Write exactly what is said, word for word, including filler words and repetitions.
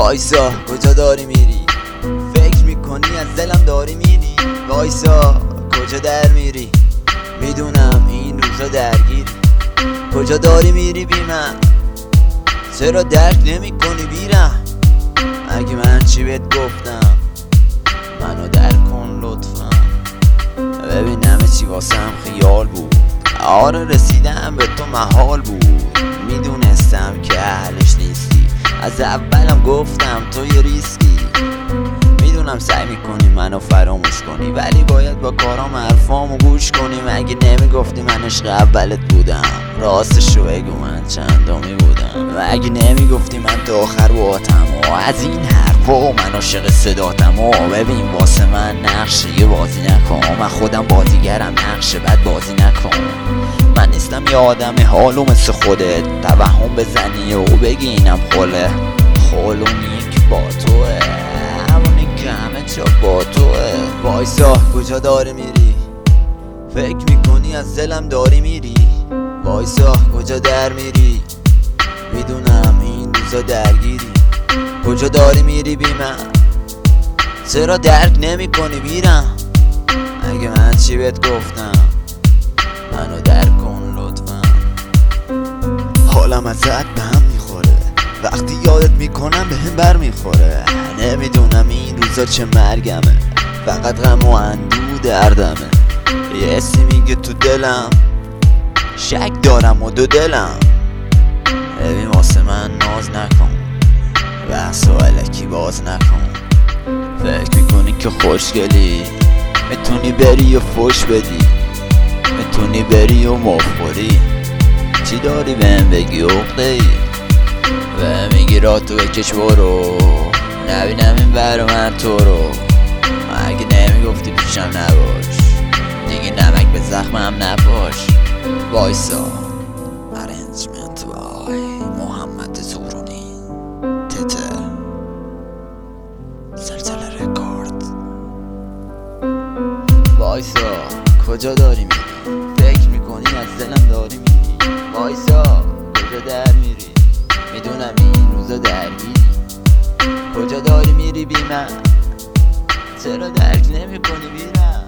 وایسا کجا داری میری؟ فکر میکنی از دلم داری میری؟ وایسا کجا در میری؟ میدونم این روزا درگیری. کجا داری میری بی من؟ چرا درک نمی کنی بیرم؟ اگه من چی بهت گفتم منو درک کن لطفا. ببین همه چی واسم خیال بود، آره رسیدم به تو محال بود. میدونستم که اهلش نیستی، از اولم گفتم تو یه ریسکی. میدونم سعی میکنی منو فراموش کنی، ولی باید با کارام حرفامو گوش کنی. مگه نمیگفتی من عشق اولت بودم؟ راستشو بگو من چندمی بودم؟ مگه نمیگفتی من تا آخر باهاتم؟ و از این حرفا من عاشق صداتم. و ببین واسه من نقشه یه بازی نکن، من خودم بازیگرم، نقشه بد بازی نکن. من نیستم یه آدم حالو مثل خودت، توهم بزنی و بگی اینم خله. خلونی که با توه، همونی که همه جا با توه. وایسا کجا داری میری؟ فکر میکنی از دلم داری میری؟ وایسا کجا در میری؟ میدونم این روزا درگیری. کجا داری میری بی من؟ چرا درک نمی کنی بیرم؟ اگه من چی بهت گفتم منو درک کن لطفا. حالم ازت به هم میخوره، وقتی یادت میکنم به هم بر میخوره. نمیدونم این روزا چه مرگمه، فقط غم و اندوه دردمه. یه حسی میگه تو دلم، شک دارم و دو دلم. ببین واسه من ناز نکن، بحث و علکی باز نکن. فکر میکنی که خوشگلی، میتونی بری و فوش بدی، میتونی بری و مفخوری. چی داری بهم بگی عقده ای؟ و میگی را تو بکش برو، نبینم این بر من تو رو. اگه نمیگفتی پیشم نباش، دیگه نمک به زخمم نباش. وایسا ارنجمنت بای محمد زورونی تتر سلسله رکورد. وایسا کجا داری میری؟ فکر میکنی از دلم داری میری؟ وایسا کجا در میری؟ میدونم این روزا درگیری. کجا داری میری بی من؟ چرا درک نمی کنی بیرم؟